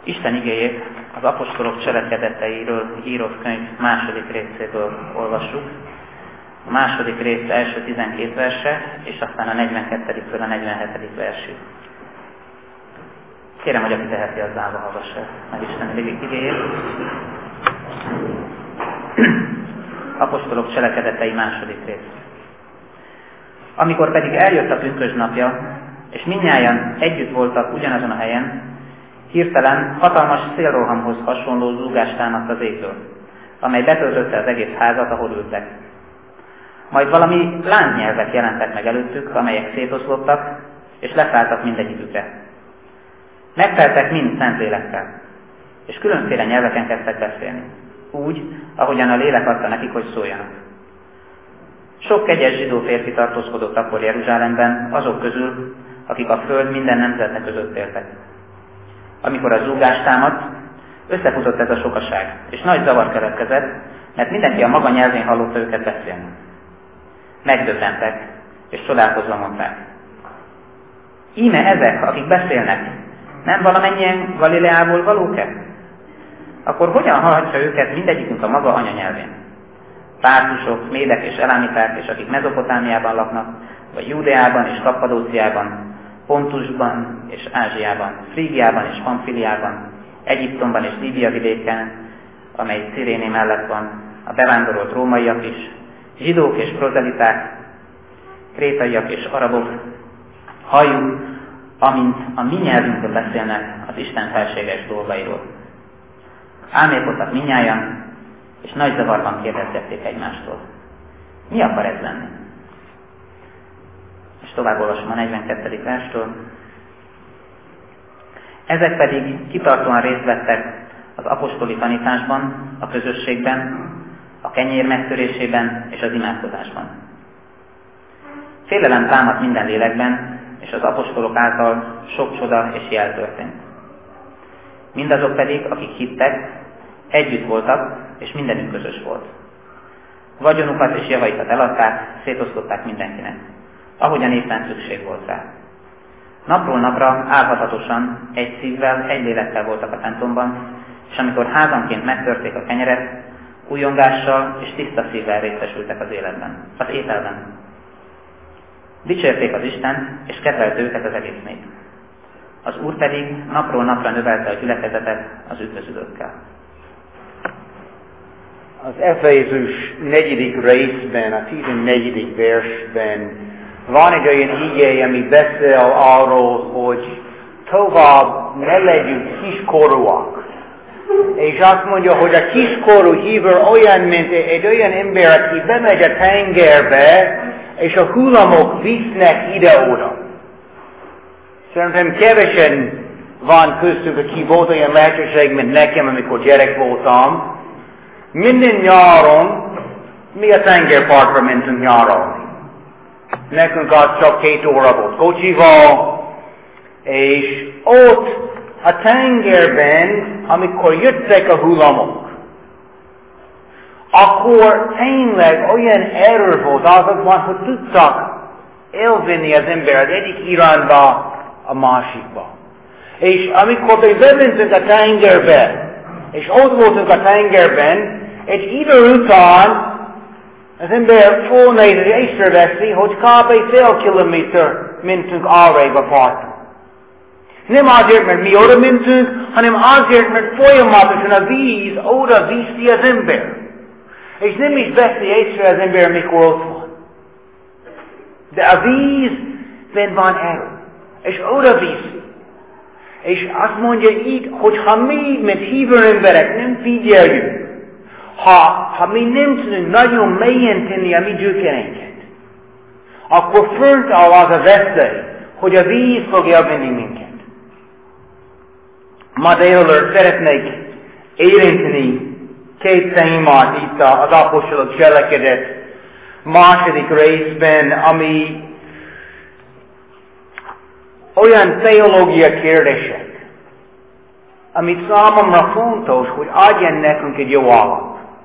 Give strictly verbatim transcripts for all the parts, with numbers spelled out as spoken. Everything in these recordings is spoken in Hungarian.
Isten igéjét az apostolok cselekedeteiről írott könyv második részéből olvassuk. A második rész első tizenkét verse, és aztán a negyvenkettőtől a negyvenhetedik versig. Kérem, hogy aki teheti, az állva hallgassa meg Isten igéjét. Apostolok cselekedetei második rész. Amikor pedig eljött a pünkösd napja, és mindnyájan együtt voltak ugyanazon a helyen, hirtelen hatalmas szélrohamhoz hasonló zúgást támadt az égből, amely betöltötte az egész házat, ahol ültek. Majd valami lángnyelvek jelentek meg előttük, amelyek szétoszlottak, és leszálltak mindegyikükre. Megteltek mind Szentlélekkel, és különféle nyelveken kezdtek beszélni, úgy, ahogyan a lélek adta nekik, hogy szóljanak. Sok kegyes zsidó férfi tartózkodott akkor Jeruzsálemben, azok közül, akik a föld minden nemzete között éltek. Amikor a zúgás támadt, összefutott ez a sokaság, és nagy zavar keletkezett, mert mindenki a maga nyelvén hallotta őket beszélni. Megdöbbentek, és csodálkozva mondták: íme ezek, akik beszélnek, nem valamennyien Galileából valók-e? Akkor hogyan hallhatja őket mindegyikünk a maga anyanyelvén? Pártusok, médek és elámiták, és akik Mezopotámiában laknak, vagy Júdeában és Kappadóciában, Pontusban és Ázsiában, Frígiában és Pamfiliában, Egyiptomban és Líbia vidéken, amely Ciréné mellett van, a bevándorolt rómaiak is, zsidók és prozeliták, krétaiak és arabok, halljuk, amint a mi nyelvünkön beszélnek az Isten felséges dolgairól. Álmélkodtak mindnyájan, és nagy zavarban kérdezgették egymástól: mi akar ez lenni? És tovább olvasom a negyvenkettedik verstől. Ezek pedig kitartóan részt vettek az apostoli tanításban, a közösségben, a kenyér megtörésében és az imádkozásban. Félelem támadt minden lélekben, és az apostolok által sok csoda és jel történt. Mindazok pedig, akik hittek, együtt voltak, és mindenük közös volt. Vagyonukat és javaikat eladták, szétosztották mindenkinek, ahogyan éppen szükség volt rá. Napról napra álhatatosan, egy szívvel, egy lélekkel voltak a templomban, és amikor házanként megtörték a kenyeret, újongással és tiszta szívvel részesültek az életben, az ételben. Dicsérték az Istent, és kedvelte őket az egész nép. Az Úr pedig napról napra növelte a gyülekezetet az üdvözülőkkel. Az Efézus negyedik részben, a tizennegyedik versben van egy olyan igény, ami beszél arról, hogy tovább ne legyünk kiskorúak. És azt mondja, hogy a kiskorú hívő olyan, mint egy olyan ember, aki bemegy a tengerbe, és a hullamok visznek ide-oda. Szerintem kevesen van köztünk, aki volt olyan lehetőség, mint nekem, amikor gyerek voltam. Minden nyáron mi a tengerpartra mentünk nyaralni. Nekünk az csak két óra volt kocsival, és ott a tengerben, amikor jöttek a hullamok, akkor tényleg olyan erő volt azokban, hogy tudtak elvinni az embert egyik irányba a másikba. És amikor bementünk a tengerbe, és ott voltunk a tengerben, egy idő után az ember fölnéz és észreveszi, hogy kb. fél kilométer mentünk arrébb a parton. Nem azért, mert mi oda mentünk, hanem azért, mert folyamatosan a víz oda viszi az ember. És nem is veszi észre az ember, mikor ott van. De a vízben van erő, és oda viszi. És azt mondja így, hogy ha mi, mint hívő emberek nem figyeljük, ha, ha mi nem tudunk nagyon mélyen tenni a mi gyökereinket, akkor fönt áll az a veszély, hogy a víz fog elvenni minket. Ma délelőtt szeretnék érinteni két témát itt az apostolok cselekedet második részben, ami olyan teológia kérdések, amit számomra fontos, hogy adjon nekünk egy jó alap.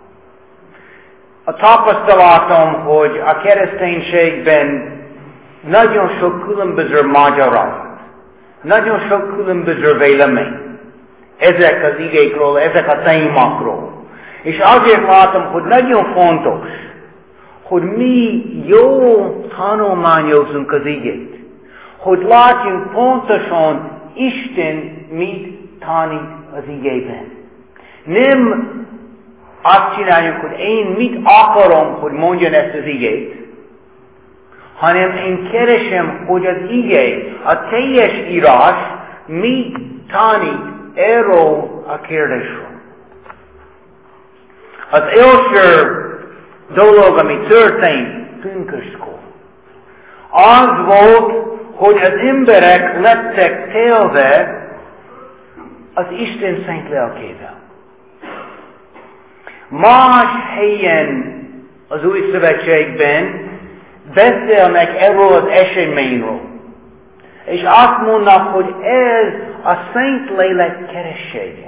A tapasztalatom, hogy a kereszténységben nagyon sok különböző magyarázat, nagyon sok különböző vélemény. ezek az igékről, ezek a témákról. És azért látom, hogy nagyon fontos, hogy mi jól tanulmányozunk az igét. Hogy látjunk pontosan Isten mit tanít az igében. Nem azt csináljuk, hogy én mit akarom, hogy mondjon ezt az igét, hanem én keresem, hogy az igé, a teljes írás mit tanít erről a kérdésről. Az első dolog, ami történt pünköstkor, az volt, hogy az emberek lettek telve az Isten szent lelkével. Más helyen az Új Szövetségben beszélnek erről az eseményről. És azt mondnak, hogy ez a Szent Lélek keressége.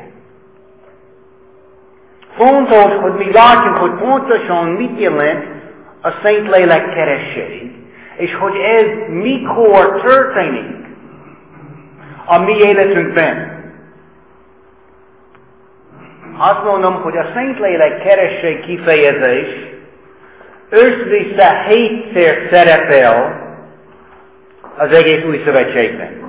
Fontos, hogy mi látjuk, hogy pontosan mit jelent a Szent Lélek keresség, és hogy ez mikor történik a mi életünkben. Azt mondom, hogy a Szent Lélek keresség kifejezés össze-vissza hétszer szerepel az egész Új Szövetségben.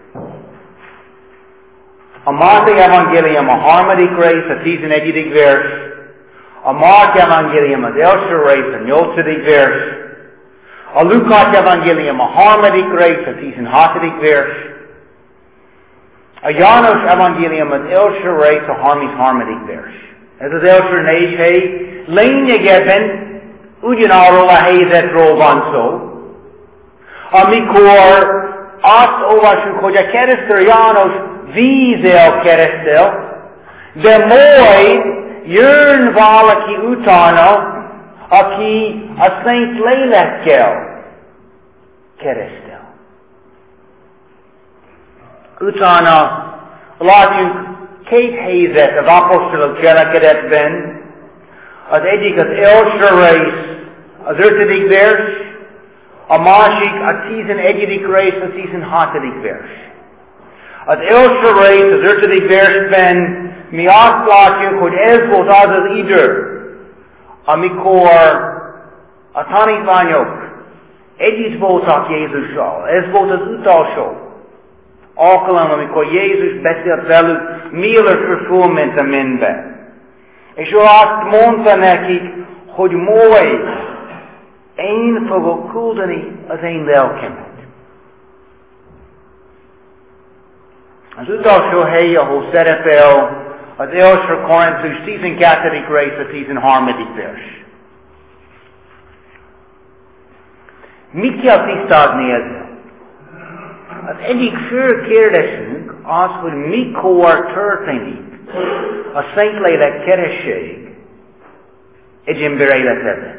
A Máté evangélium a harmadik rész, a tizenegyedik vers, a Márk evangélium az első rész, a nyolcadik vers, a Lukás evangélium a harmadik rész, a tizenhatodik vers, a János evangélium az első rész, a harmincharmadik vers. Ez az első négy hely. Lényegében ugyanarról a helyzetről van szó, amikor azt olvasjuk, hogy a keresztelő János vízzel keresztel, de majd jön valaki utána, aki a Szent Lélekkel keresztel. Utána látjuk két helyzet az apostolok cselekedetben. Az egyik az első rész, az ötödik vers, a másik a tizenegyedik rész, a tizenhatodik vers. Az első rész, az ötödik versben mi azt látjuk, hogy ez volt az az idő, amikor a tanítványok együtt voltak Jézussal. Ez volt az utolsó alkalom, amikor Jézus beszélt velük, mielőtt ő fölment a mennybe. És ő azt mondta nekik, hogy majd én fogok küldeni az én lelkemet. Az utolsó hely, ahol szerepel, az első Korintus tizenkettedik rész, a tizenharmadik vers. Mit kell tisztázni ezzel? Az egyik fő kérdésünk az, hogy mikor történik a Szent Lélek keresség egy ember életében.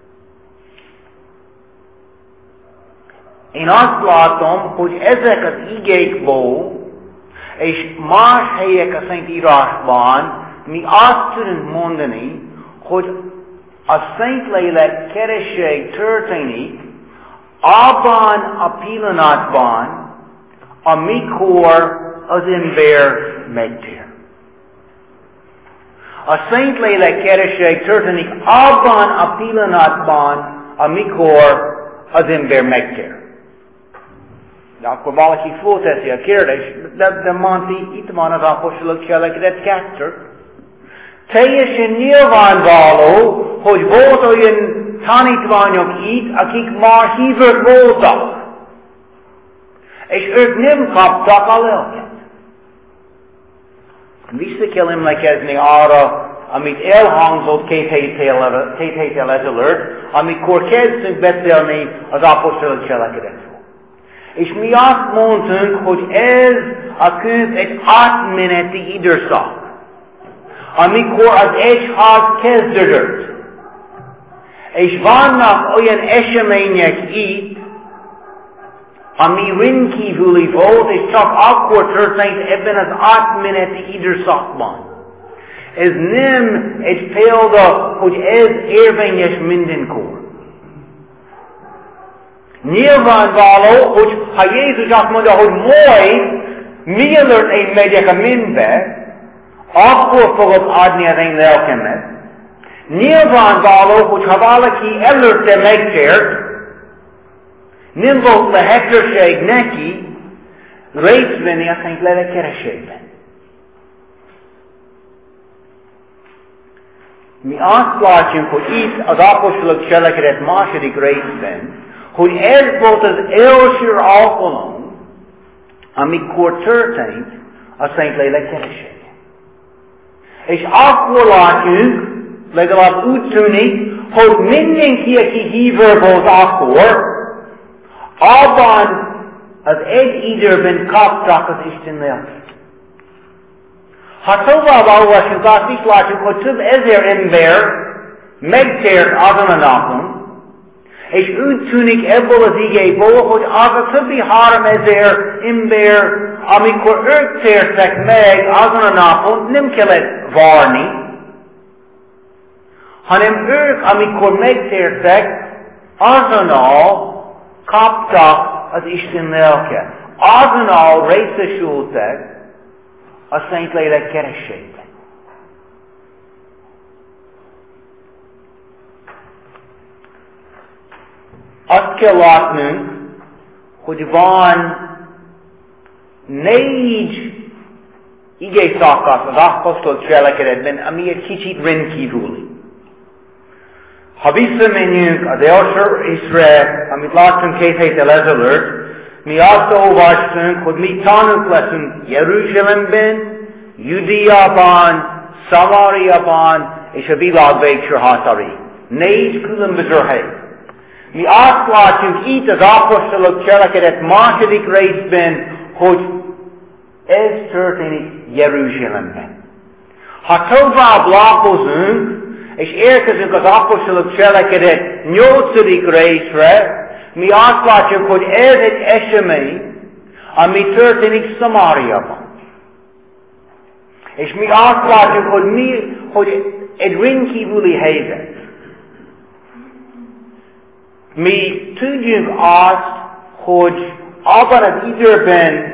Én azt látom, hogy ezek az igékból és más helyek a Szent Írásban mi azt tudunk mondani, hogy a Szent Lélek keresség történik abban a pillanatban, amikor az ember megtér. A Szent Lélek keresség történik abban a pillanatban, amikor az ember megtér. De akkor valaki fölteszi a kérdést, de, de Monti, itt van az apostolok cselekedet kettő. Teljesen nyilvánvaló, hogy volt olyan tanítványok itt, akik már hívők voltak. És ők nem kaptak a lelket. Vissza kell emlékezni arra, amit elhangzott két héttel, két héttel ezelőtt, amikor kezdtünk beszélni az apostolok cselekedetről. És mi azt mondtunk, hogy ez a könyv egy átmeneti időszak, amikor az egyház kezdődött. És vannak olyan események itt, ami rendkívüli volt, és csak akkor történt ebben az átmeneti időszakban. Ez nem egy példa, hogy ez érvényes mindenkor. Nyilvánvaló, hogy ha Jézus azt mondja, hogy majd, mielőtt én megyek a mennybe, akkor fogod adni az én lelkemet. Nyilvánvaló, hogy ha valaki előtte megtért, nem volt lehetőség neki részt venni a Szent Lélek keresésben. Mi azt látjuk, hogy itt az apostolok cselekedet második részben, hogy ez volt az első alkalom, amikor történt a Szent Lélek keresése. És akkor látjuk, legalább úgy tűnik, hogy mindenki, aki hívő volt akkor, abban az egy időben kaptak az Isten lelkét. Ha tovább olvasunk, azt is látjuk, hogy több ezer ember megtért azon a napon, és úgy tűnik ebből az igéből, hogy az a többi három ezer ember, amikor ők tértek meg azon a napon, nem kellett várni, hanem ők, amikor megtértek, azonnal kaptak az Isten lelket. Azonnal részesültek a Szent Lélek keresésében. Azt kell látnunk, hogy van négy igei szakasz az apostolok cselekedetben, ami egy kicsit rendkívüli. Ha visszamegyünk az első részre, amit láttunk két héttel ezelőtt, mi azt olvastunk, hogy mi tanúk leszünk Jeruzsálemben, Judeában, Szamáriában és a világ végső határig. Négy különböző hely. Mi azt látjuk itt az apostolok cselekedet második részben, hogy ez történik Jeruzsálemben. Ha tovább lapozunk, és érkezünk az apostolok cselekedet nyolcadik részre, mi azt látjuk, hogy ez egy esemény, ami történik Szamáriában. És mi azt látjuk, hogy, mi, hogy egy rendkívüli helyzet. Mi tudjuk azt, hogy abban az időben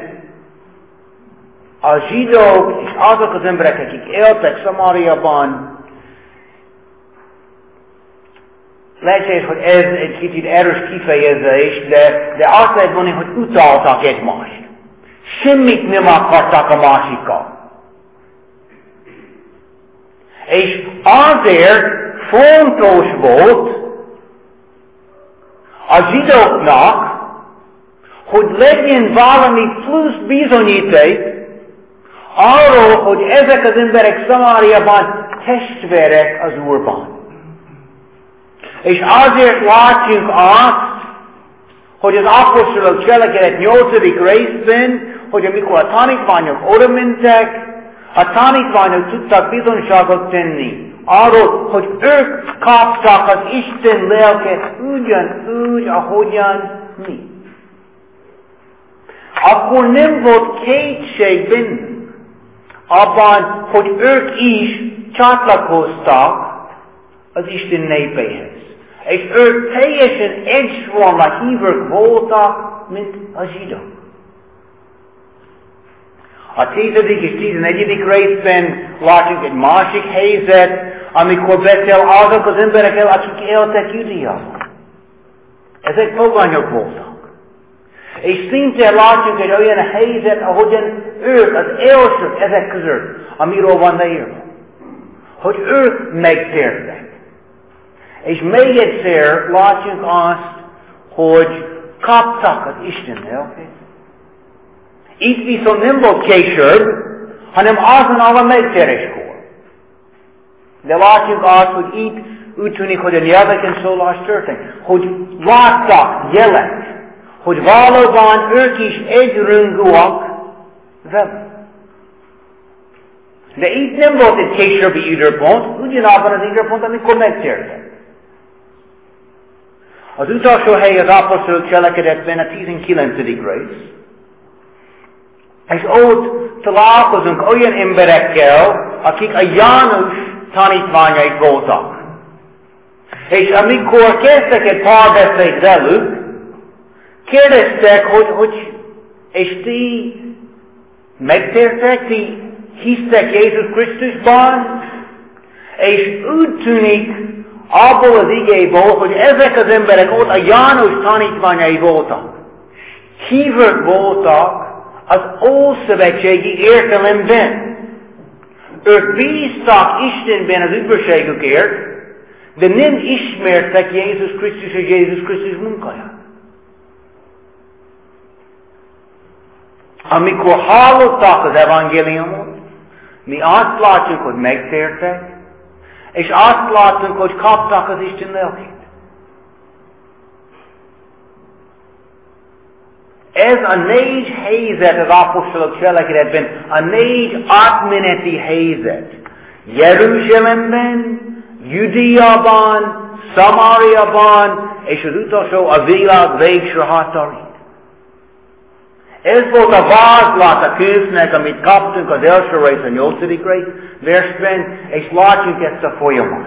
a zsidók és azok az emberek, akik éltek Szamáriában, lehetséges, hogy ez egy kicsit erős kifejezés, de, de azt lehet mondani, hogy utáltak egymást. Semmit nem akartak a másikkal. És azért fontos volt a zsidóknak, hogy legyen valami plusz bizonyíték arról, hogy ezek az emberek Szamáriában testvérek az Úrban. És azért látjuk azt, hogy az apostolok cselekedet nyolcadik részben, hogy amikor a tanítványok oda mentek, a tanítványok tudtak bizonyságot tenni arról, hogy ők kaptak az Isten lelket ugyanúgy, ahogyan mi. Akkor nem volt kétség bennük abban, hogy ők is csatlakoztak az Isten népéhez. És ők teljesen egyforma hívők voltak, mint a zsidók. A tizedik és tizenegyedik részben látjuk egy másik helyzet, amikor beszél azok az emberekkel, akik éltek Judeában. Ezek pogányok voltak. És szinte látjuk egy olyan helyzet, ahogyan ők az elsők ezek között, amiről van leírva. Hogy ők megtértek. És még egyszer látjuk azt, hogy kaptak az Isten lelkét. Itt viszont nem volt később, hanem azonnal a megtéréskor. De látjuk azt, hogy itt úgy tűnik, hogy a nyelveken szólás történt. Hogy láttak jelek, hogy valóban ők is egyrangúak vele. De itt nem volt egy későbbi időpont, ugyanabban az időpont, amikor megtértek. Az utolsó hely az apostolok cselekedetben a tizenkilencedik rész. És ott találkozunk olyan emberekkel, akik a János tanítványai voltak. És amikor kezdtek egy párbeszéd velük, kérdeztek, hogy, hogy és ti megtértek, ti hisztek Jézus Krisztusban, és úgy tűnik abból az igéből, hogy ezek az emberek ott a János tanítványai voltak. Hívők voltak az ószövetségi értelemben. Ők bíztak Istenben az üdvösségükért, de nem ismertek Jézus Krisztus és Jézus Krisztus munkáját. Amikor hallották az evangéliumot, mi azt látjuk, hogy megtértek, és azt látjuk, hogy kaptak az Isten lelkét. Ez a négy helyzet az apostolok cselekedetben, a négy átmeneti helyzet. Jeruzsálemben, Judéában, Szamáriában, és az utolsó a világ végső határig. Ez volt a vázlat a könyvnek, amit kaptunk az első rész, a nyolcadik rész versben, és látjuk ezt a folyamat.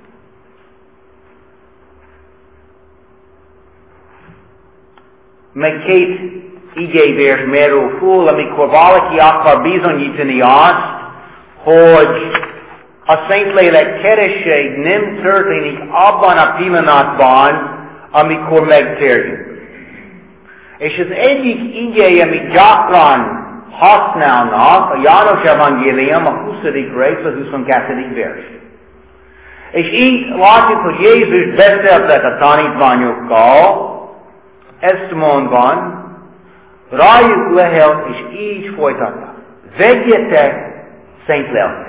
Meg két igévers merül föl, amikor valaki akar bizonyítani azt, hogy a Szentlélek keresség nem történik abban a pillanatban, amikor megtérjünk. És az egyik igény, amit gyakran használnak, a János evangélium, a huszadik rész, a huszonkettedik vers. És így látjuk, hogy Jézus beszélt a tanítványokkal, ezt mondván, rájuk lehet, és így folytatnak. Vegyetek szent lelket.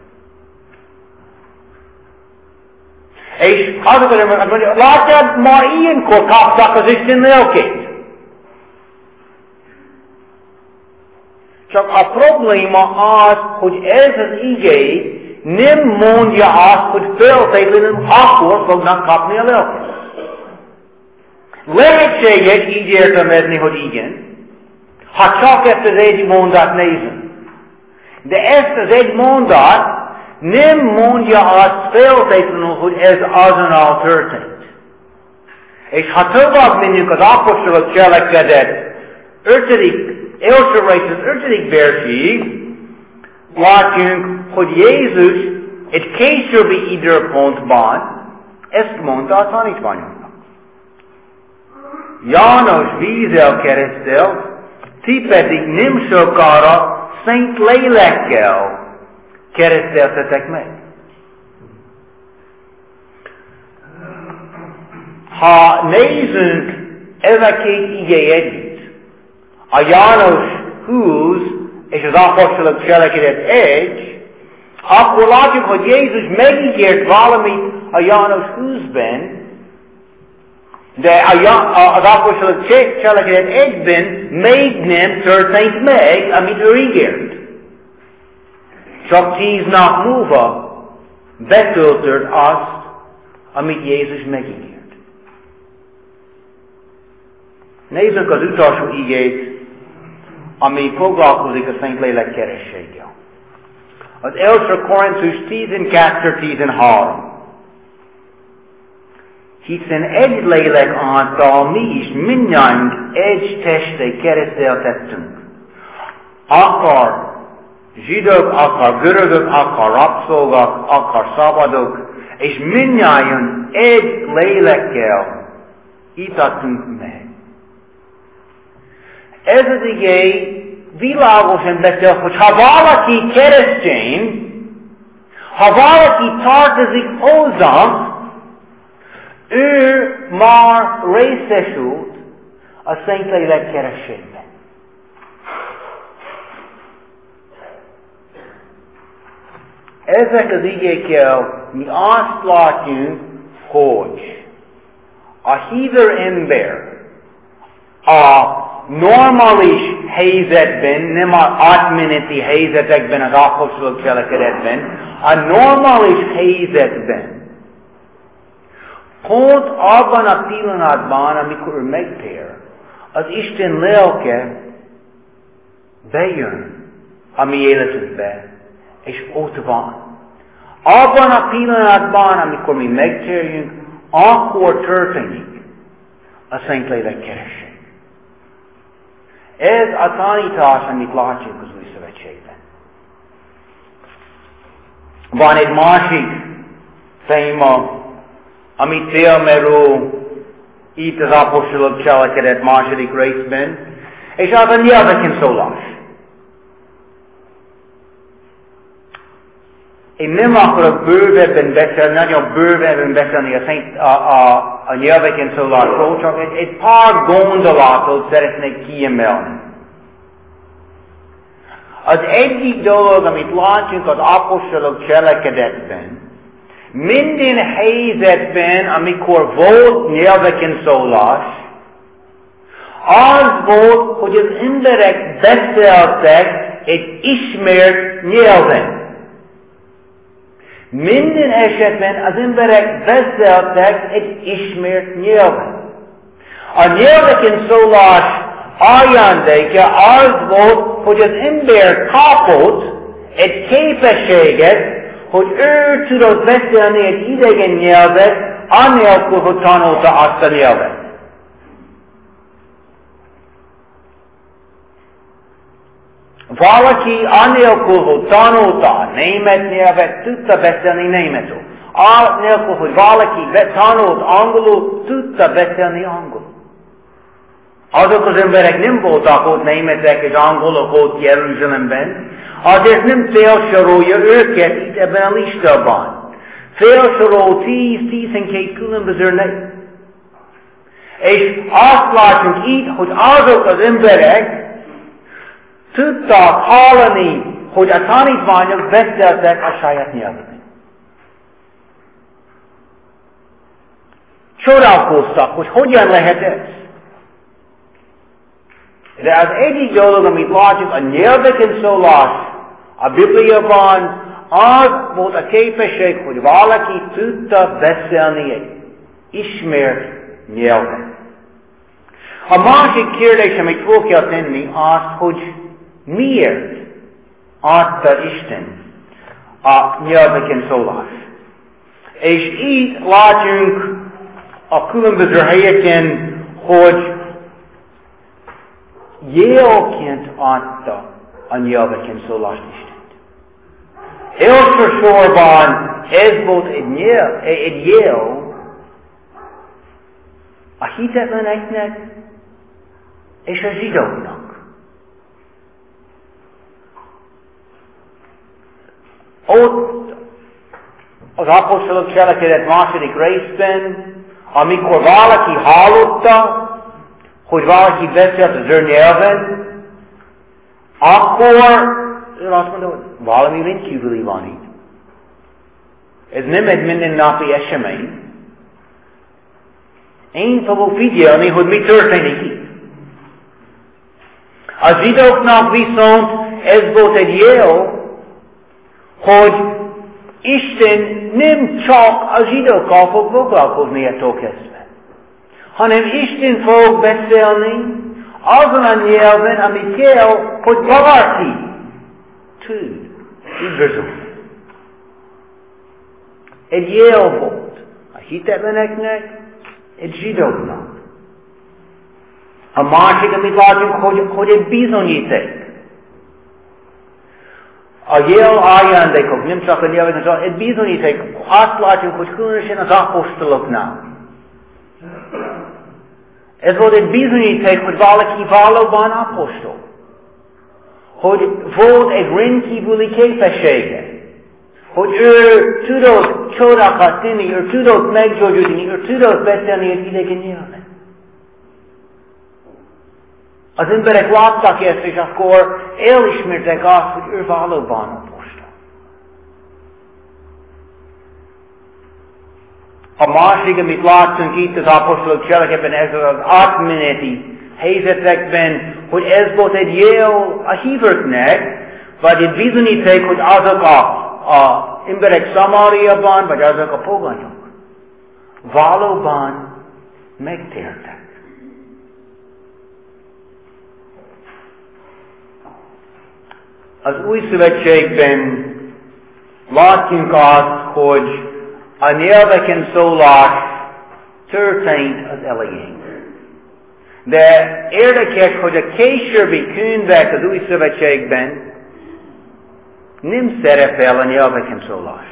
És azokat mondja, látjad, ma ilyenkor kaptak az Isten lelkét. Csak a probléma az, hogy ez az igé nem mondja azt, hogy feltétlenül akkor fognak kapni a lelket. Lehetséges így értelmezni, hogy igen, ha csak ezt az egy mondat nézünk. De ezt az egy mondat nem mondja azt feltétlenül, hogy ez azonnal történt. És ha tovább megyünk az apostolok cselekedet ötödik első rész az ötödik versig, látjunk, hogy Jézus egy későbbi időpontban ezt mondta a tanítványoknak. János vízzel keresztel, ti pedig nem sokára Szent Lélekkel kereszteltetek meg. Ha nézzünk ez a két igé együtt, a János húsz és az apostolok cselekedet egy, akkor látjuk, hogy Jézus megígért valamit a János húszban, de az apostolok cselekedet egyben még nem történt meg, amit ő ígért. Csak tíz nap múlva betöltött azt, amit Jézus megígért. Nézzük az utolsó igét, ami foglalkozik a Szentlélek kerességgel. Az első Korintus tizenkettő tizenhárom. Hiszen egy lélek által mi is mindnyájunk egy testé kereszteltettünk. Akar zsidók, akar görögök, akar rabszolgak, akar szabadok, és mindnyájunk egy lélekkel itattunk meg. Ez az igé világosan beszél, hogy ha valaki keresztény, ha valaki tartozik hozzám, ő már részesült a Szentlélek kerességben. Ezek az igékkel mi azt látjuk, hogy a hívő ember a normális helyzetben, nem az átmeneti helyzetekben, az apostolok cselekedetben, a normális helyzetben, pont abban a pillanatban, amikor ő megtér, az Isten lelke bejön a mi életünkbe, és ott van. Abban a pillanatban, amikor mi megtérjünk, akkor történik a Szentlélek keresség. Ez a tanítás, amit látjuk az Új Szövetségben. Van egy másik téma, amit felmerül itt az apostolok cselekedet második részben, és az a nyelveken szólás. Én nem akarok bővebben beszélni, nagyon bővebben beszélni a, szent, a, a, a nyelveken szólásról, csak egy, egy pár gondolatot szeretnék kiemelni. Az egyik dolog, amit látunk az apostolok cselekedetben, minden helyzetben, amikor volt nyelveken szólás, az volt, hogy az emberek beszéltek egy ismert nyelven. Minden esetben az emberek beszéltek egy ismert nyelven. A nyelveken szólás ajándéka az volt, hogy az ember kapott egy képességet, hogy ő tudott beszélni egy idegen nyelvet, annélkül, hogy tanulta azt a nyelvet. Valaki annélkül, hogy tanulta a német nyelvet, tudta beszélni németül. Annélkül, hogy valaki tanult angolul, tudta beszélni angolul. Azok az emberek nem voltak ott németek és angolok ott Jeruzsálemben, azért nem felsorolja őket itt ebben a listában. Felsorol tíz-tizenkét különböző név. És azt látjuk itt, hogy azok az emberek tudtak hallani, hogy a tanítványok beszéltek a saját nyelven. Csodálkoztak, hogy hogyan lehet ez. De az egyik dolog, amit látjuk, a nyelveken szólás a Bibliában, az volt a képesség, hogy valaki tudta beszélni egy ismert nyelven. A másik kérdés, amit fel kell tenni, az, hogy miért adta Isten a nyelveken szólás. És itt látunk a különböző helyeken, hogy jelként adta a nyelveken szólást Istent. Elsősorban ez volt egy jel, egy jel a hitetleneknek és a zsidóknak. Ott az apostolok cselekedet második részben, amikor valaki hallotta, hogy valaki beszélt az ő nyelven, akkor ő azt mondta, hogy valami rendkívüli van itt. Ez nem egy mindennapi esemény. Én fogok figyelni, hogy mi történik itt. A zsidóknak viszont ez volt egy jel, hogy Isten nem csak a zsidókkal fog foglalkozni ettől kezdve, hanem Isten fog beszélni azon a nyelven, amit kell, hogy valaki tud üdvözölni. Egy jel volt a hitetleneknek, egy zsidóknak. A másik, amit látunk, hogy, hogy egy bizonyíték. A jel ajándékok, nem csak a nyelven, egy bizonyíték. Azt látjuk, hogy különösen az apostoloknál. Ez volt egy bizonyíték, hogy valaki valóban apostol. Hogy volt egy rendkívüli képessége. Hogy ő tudott csodákat tenni, ő tudott meggyógyítani, ő tudott beszélni egy idegen nyelven. Az emberek láttak ezt, és akkor elismertek azt, hogy ő valóban apostol. A másik, amit láttunk itt az apostolok cselekedetben, ez az átmeneti helyzetekben, hogy ez volt egy jel a hívőknek, vagy egy bizonyíték, hogy azok a, a emberek Szamáriában, vagy azok a pogányok valóban megtértek. Az új szövetségben látjuk azt, hogy a nyelveken szólás történt az elején. De érdekes, hogy a későbbi könyvek az új szövetségben nem szerepel a nyelveken szólás.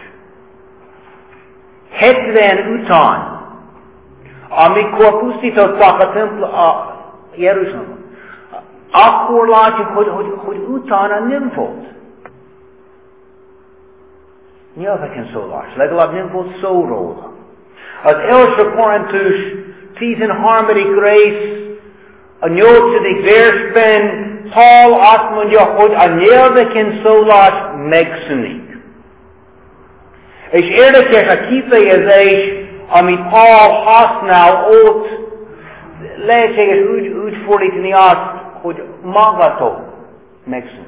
hetven után, amikor pusztították a templom, a Jeruzsálemot, akkor látjuk, hogy, hogy, hogy utána nem volt nyelveken szólás, legalább nem volt szó róla. Az első Korintus tizenharmadik rész, a nyolcadik versben Paul azt mondja, hogy a nyelveken szólás megszűnik. És érdekes a kifejezés, amit Paul használ ott, lehetséges úgy, úgy fordítani azt, hogy magától megszűnik.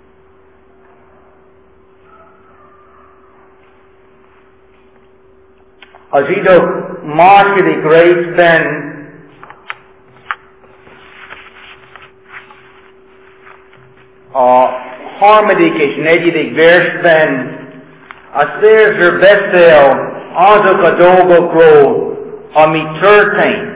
A zsidók második részben a harmadik és negyedik versben a szerző beszél azok a dolgokról, ami történt.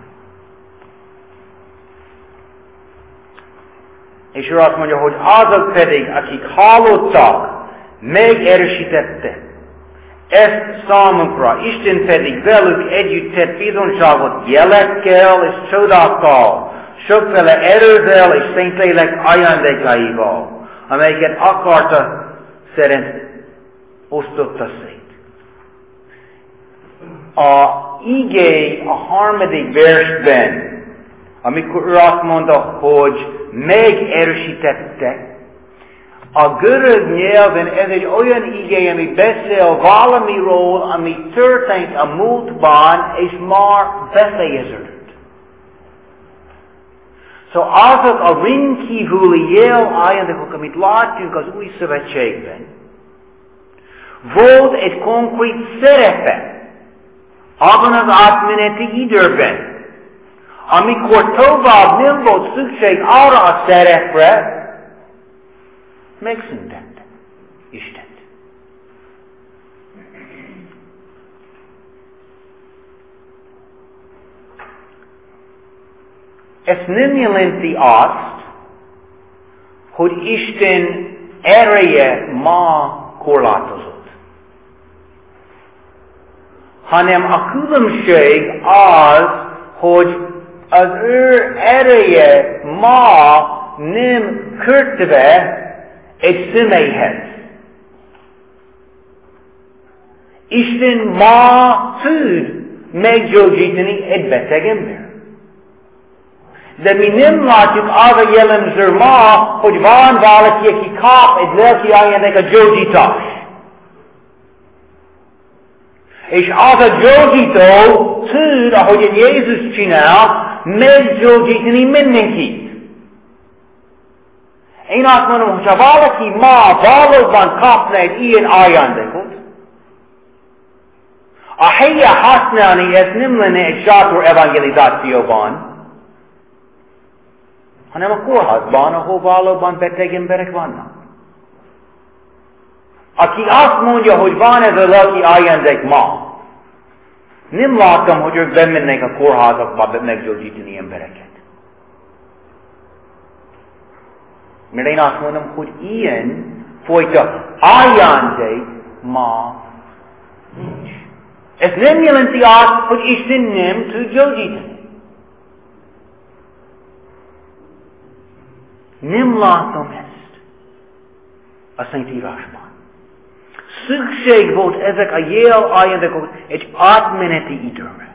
És ő azt mondja, hogy azok pedig, akik hallottak, megerősítette ezt számunkra, Isten pedig velük együtt tett bizonyságot jelekkel és csodákkal, sokféle erővel és Szentlélek ajándékaival, amelyeket akarta szerint osztotta szét. A igé a harmadik versben, amikor ő azt mondta, hogy megerősítette, a görög nyelven ez egy olyan igé, ami beszél valamiről, ami történt a múltban, és már befejeződött. Szóval azok a rendkívüli jel ajándékok, amit látjuk az új szövetségben, volt egy konkrét szerepe abban az átmeneti időben, amikor tovább nem volt szükség arra a szerepre, megszüntette Istent. Ez nem jelenti azt, hogy Isten ereje ma korlátozott, hanem a különbség az, hogy az ő ereje ma nem kötve egy személyhez. Isten ma tud meggyógyítani egy beteg ember. De mi nem látjuk az a jellemző ma, hogy van valaki, aki kap egy lelki ajándék a gyógyítás. És az a gyógyító tud, ahogy Jézus csinál, meggyógyítani mindenkit. Én azt mondom, hogy ha valaki ma valóban kapna egy ilyen ajándékot, a helye használni ez nem lenne egy sátor evangelizációban, hanem a kórházban, ahol valóban beteg emberek vannak. Aki azt mondja, hogy van ez a lelki ajándék ma, nem láttam, hogy ők bemennek a kórházakba meggyógyítani embereket. Mert én azt mondom, hogy ilyen fajta ajándék ma nincs. Ez nem jelenti azt, hogy Isten nem tud gyógyítani. Nem látom ezt a Szentírásban. Szükség volt ezek a jel ajándékok egy átmeneti időre.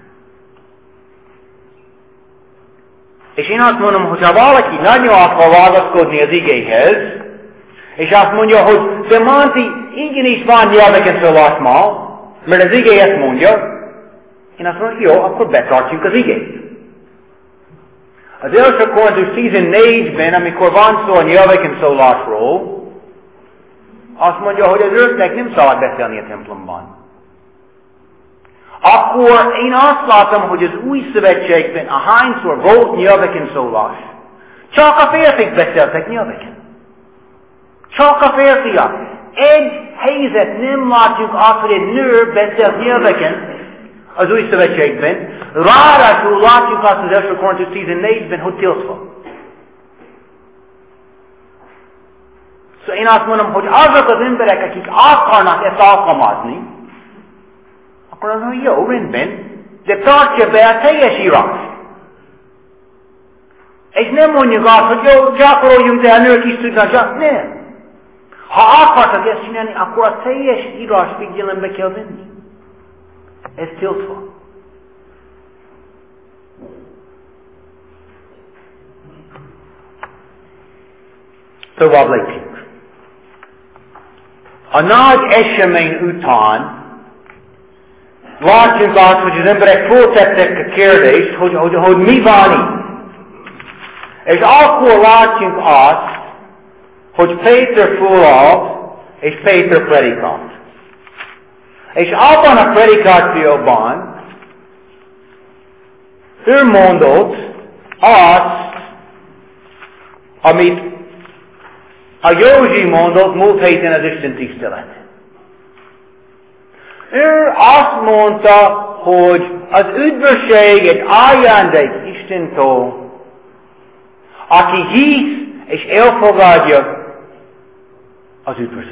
És én azt mondom, hogy ha valaki nagyon akar válaszkodni az igéhez, és azt mondja, hogy de Monty, igenis van nyelveken szólás ma, mert az igé ezt mondja, én azt mondom, jó, akkor betartjuk az igét. Az első Korintus tizennégyben, amikor van szó a nyelveken szólásról, azt mondja, hogy az őknek nem szabad beszélni a templomban. Akkor én azt látom, hogy az új szövetségben ahányszor volt nyelveken szólás, csak a férfiak beszéltek nyelveken. Csak a férfiak. Egy helyzet nem látjuk azt, hogy egy nő beszélt nyelveken az új szövetségben, ráadásul látjuk azt az első Korintus tizennégyben, hogy tiltva. Szóval én azt mondom, hogy azok az emberek, akik akarnak ezt alkalmazni, akkor az mondja, jó, rendben, de tartja be a teljes írást. És nem mondjuk azt, hogy jó, gyakoroljunk, de a nők is tudnak, csak nem. Ha akartak ezt csinálni, akkor a teljes írás figyelembe kell venni. Ez tiltva. Tovább lépjünk. A nagy esemény után látjuk azt, hogy az emberek föltettek a kérdést, hogy, hogy, hogy mi van itt. És akkor látjuk azt, hogy Péter fölállt, és Péter predikált. És abban a predikációban ő mondott azt, amit a Józsi mondott múlt héten az Isten tisztelet. Ő azt mondta, hogy az üdvösség egy ajándék Istentől, aki hisz és elfogadja az üdvözlő.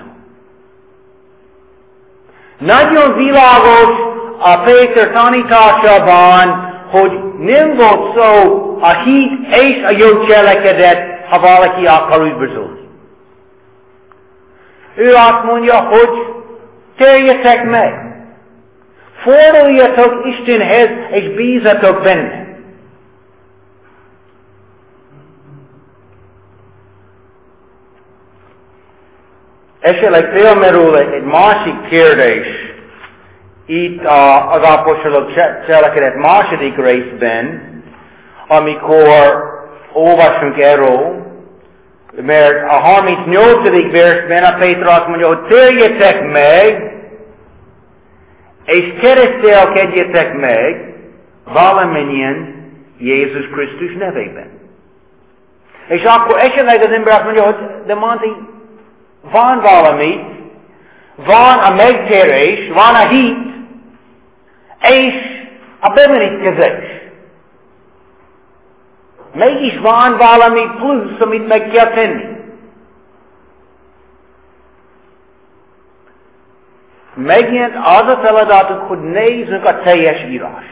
Nagyon világos a Péter tanításában, hogy nem volt szó a hit és a jó cselekedet, ha valaki akar üdvözölni. Ő azt mondja, hogy térjetek meg, forduljatok Istenhez és bízatok benne. Esetleg felmerül egy másik kérdés itt az apostolok cselekedet második részben, amikor olvasunk erről, mert a harmincnyolcadik versben a Péter azt mondja, hogy térjetek meg, és keresztelkedjetek meg valamennyien Jézus Krisztus nevében. És akkor esetleg az ember azt mondja, hogy de Monty, van valami, van a megtérés, van a hit, és a bemerítkezés. Mégis van valami plusz, amit meg kell tenni. Megint az a feladatunk, hogy nézzünk a teljes írás.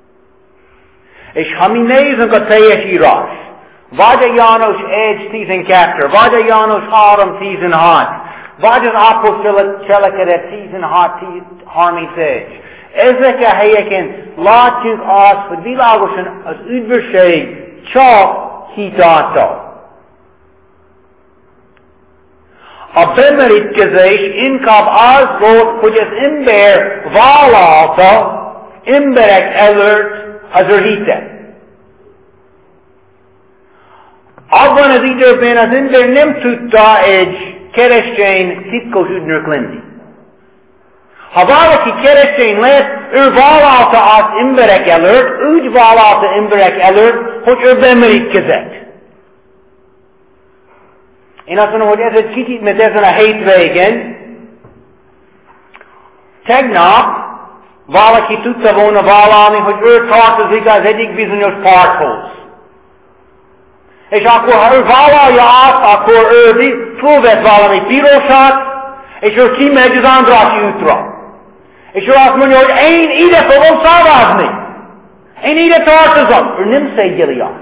És ha mi nézzünk a teljes írás, vagy a János egy tizenkettő, vagy a János három tizenhat, vagy az apostolok cselekedet tizenhat harmincegy. Ezek a helyeken látjuk azt, hogy világosan az üdvösség csak hit által. A bemerítkezés inkább az volt, hogy az ember vállalta emberek előtt az ő hitet. Abban az időben az ember nem tudta egy keresztény titkos ügynök lenni. Ha valaki keresztény lett, ő vállalta az emberek előtt, úgy vállalta emberek előtt, hogy ő bemerítkezett. Én azt mondom, hogy ez egy kicsit, mert ezen a hétvégen, tegnap valaki tudta volna vállalni, hogy ő tartozik az egyik bizonyos párthoz. És akkor, ha ő vállalja azt, akkor ő fölvett valami pirosat, és ő kimegy az Andrássy útra. És ő azt mondja, hogy én ide fogom szavazni. Én ide tartozom. Ő nem szégyeli azt.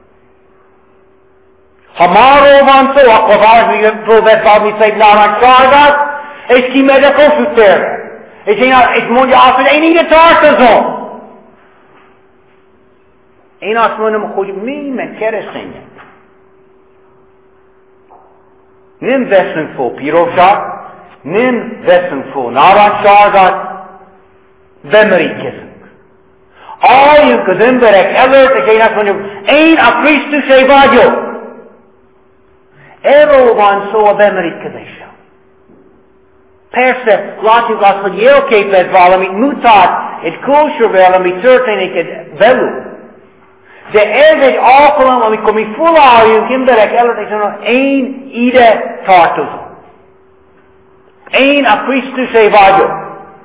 Ha máról van szó, akkor valami fölvett valami szép narancssárgát, és kimegy a Kossuth térre. És, én, és mondja azt, hogy én ide tartozom. Én azt mondom, hogy mi, meg keresztények, nem veszünk föl pirosat, nem veszünk föl narancssárgát, bemerítkezünk. Álljunk az emberek előtt, és én azt mondjuk, én a Krisztusé vagyok. Erről van szó a bemerítkezéssel. Persze, látjuk azt, hogy jelképez valamit, mutat egy kultúrvel, ami történik belül. De ez egy alkalom, amikor mi felálljunk emberek előtt, és mondom, én ide tartozom. Én a Krisztusé vagyok.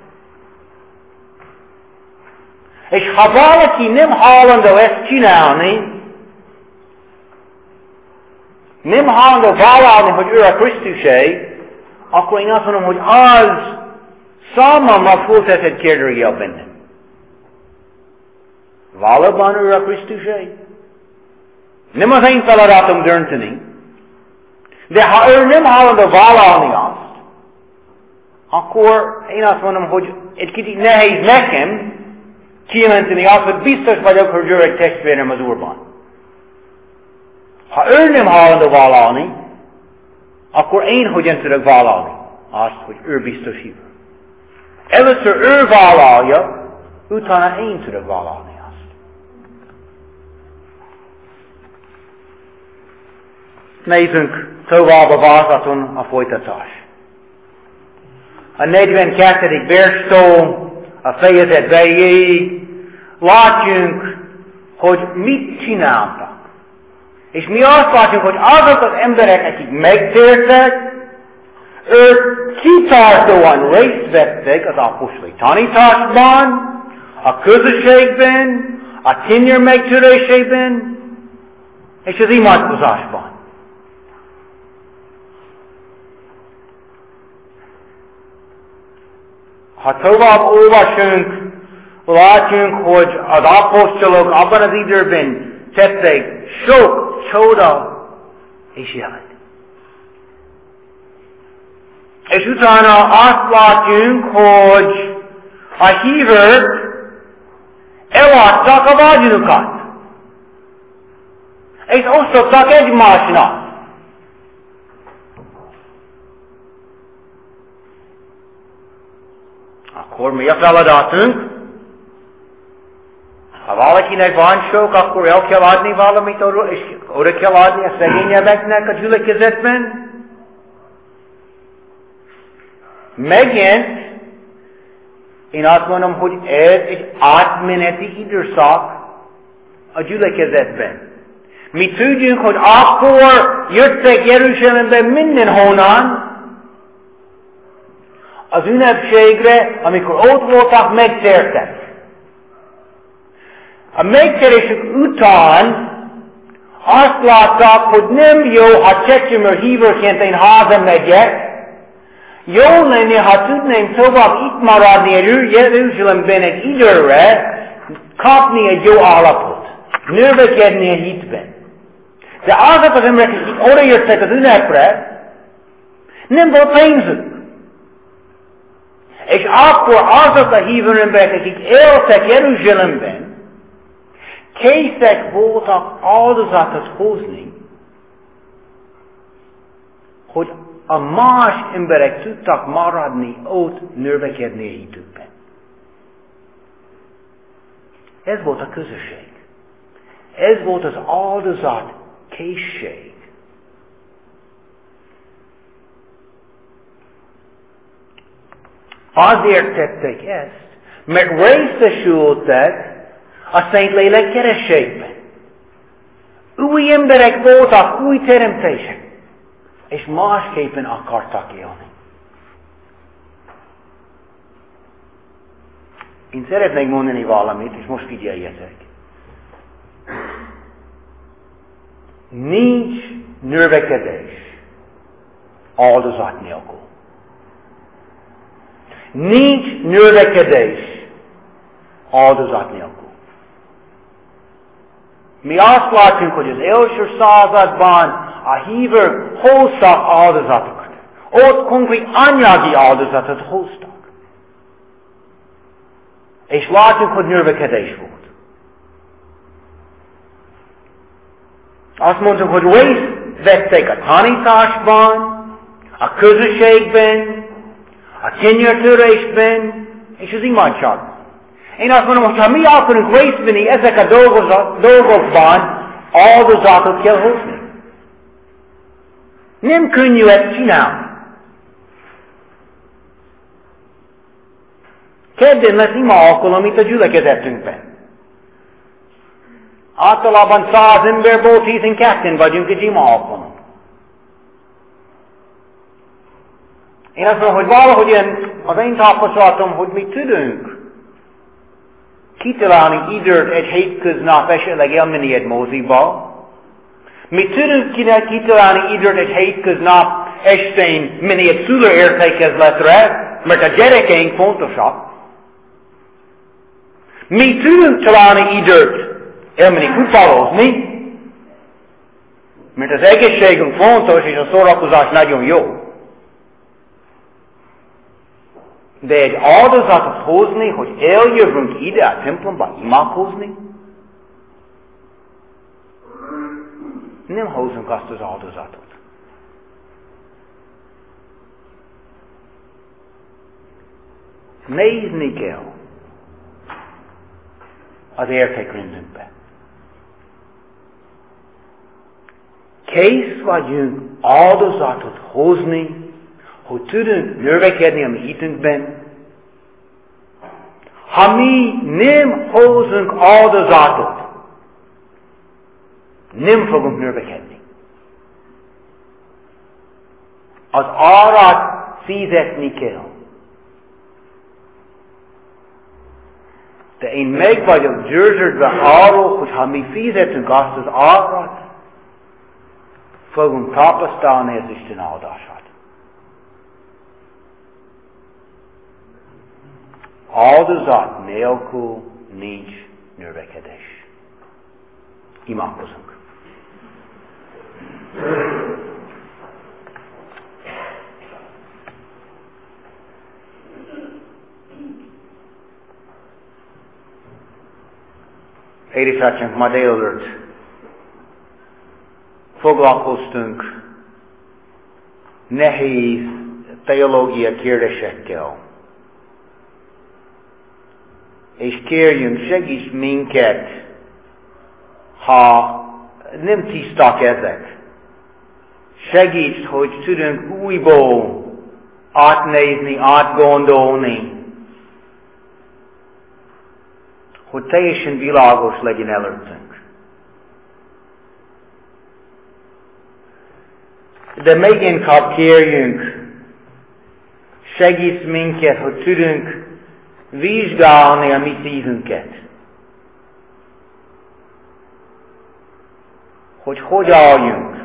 És ha valaki nem hajlandó ezt csinálni, nem hajlandó vállalni, hogy ő a Krisztusé, akkor én azt mondom, hogy az számomra föltetett kérdőjel bennem. Valóban ő a Krisztusé? Nem az én feladatom dönteni, de ha ő nem hajlandó vállalni azt, akkor én azt mondom, hogy egy kicsit nehéz nekem kijelenteni azt, hogy biztos vagyok, hogy ő egy testvérem az Úrban. Ha ő nem hajlandó vállalni, akkor én hogyan tudok vállalni azt, hogy ő biztos hívő. Először ő vállalja, utána én tudok vállalni azt. Nézzünk tovább a vázaton a folytatás. A negyvenkettedik verstől a fejezet végéig látjunk, hogy mit csináltak. És mi azt látjuk, hogy azok az emberek, akik megtértek, ők kitartóan részt vettek az apostoli tanításban, a közösségben, a tényer megtörésében, és az imádkozásban. Ha tovább olvasunk, látjunk, hogy az apostolok abban az időben tettek sok csoda és jelet. És utána azt látjuk, hogy a hívők eladták a vagyonukat. És osztottak egymásnak. Akkor mi a feladatunk? Ha valakinek van sok, akkor el kell adni valamit, és oda kell adni a szegényebbeknek a gyülekezetben. Megint, én azt mondom, hogy ez egy átmeneti időszak a gyülekezetben. Mi tudjunk, hogy akkor jöttek Jeruzsálemben mindenhonnan az ünnepségre, amikor ott voltak, megtértek. A megtérésük után azt látták, hogy nem jó, ha csecsemő hívőként én haza megyek, jó lenne, ha tudnám tovább itt maradni Jeruzsálemben egy időre, kapni egy jó állapot, növekedni a hitben. De azok az emberek, akik odajöttek az ünnepre, nem volt pénzük. És akkor azok a hívő emberek, akik éltek Jeruzsálemben, készek voltak áldozatot hozni, hogy a más emberek tudtak maradni ott növekedni a hitükben. Ez volt a közösség. Ez volt az áldozat készség. Azért tették ezt, mert részesültek a Szentlélek kerességben. Új emberek voltak, új teremtések, és másképpen akartak élni. Én szeretnék mondani valamit, és most figyeljetek. Nincs növekedés áldozat nélkül. Nincs növekedés áldozat nélkül. Mi azt látjuk, hogy az első században a hívők hoztak áldozatokat. Ott konkrét anyagi áldozatot hoztak. És látjuk, hogy növekedés volt. Azt mondtuk, hogy részt vettek a tanításban, a közösségben, a tényertörésben, és az imádságban. Én azt mondom, hogy ha mi akarunk részt venni ezek a dolgokban, áldozatot kell hozni. Nem könnyű ezt csinálni. Kedden lesz ima alkalom itt a gyülekezetünkben. Általában száz emberből tizenketten vagyunk egy ima alkalom. Én azt mondom, hogy valahogy az én tapasztalatom, hogy mi tudunk kitalálni időt egy hétköznap esetleg elmenni egy moziba, Mi tudunk kitalálni időt egy hétköznap estén minél egy szülőértékezletre, mert a gyerekeink fontosak. Mi tudunk találni időt elmenni futballozni, mert az egészségünk fontos, és a szórakozás nagyon jó. De egy áldozatot hozni, hogy eljövünk ide a templomba imádkozni, nem hozunk azt az áldozatot. Nézni kell az értékrendünkbe. Kész vagyunk áldozatot hozni, hogy tudunk növekedni a mi hitünkben. Ha mi nem hozunk áldozatot, nem fogunk növekedni. Az árat fizetni kell. De én meg vagyok győződve arról, hogy ha mi fizetünk azt az árat, fogunk tapasztalni az Isten áldását. Áldozat nélkül nincs növekedés. Imádkozunk. Édesatjánk, ma délelőtt foglalkoztunk nehéz teológia kérdésekkel. És kérjünk, segíts minket, ha nem tiszták ezek. Segíts, hogy tudunk újból átnézni, átgondolni, hogy teljesen világos legyen előttünk. De még inkább kérjünk, segíts minket, hogy tudunk vizsgálni a mi szívünket. Hogy hogy álljunk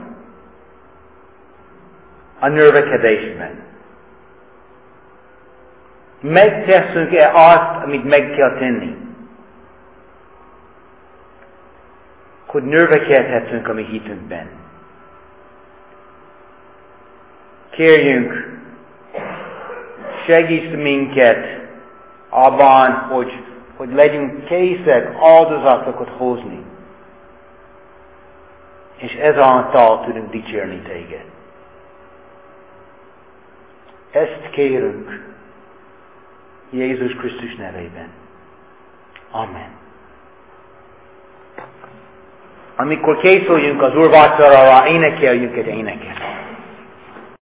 a növekedésben. Megteszünk-e azt, amit meg kell tenni? Hogy növekedhetünk a mi hitünkben. Kérjünk, segíts minket abban, hogy, hogy legyünk készek áldozatokat hozni. És ezáltal tudunk dicsérni téged. Ezt kérünk Jézus Krisztus nevében. Amen. Amikor készüljünk az úrvacsorára, énekeljünk egy éneket.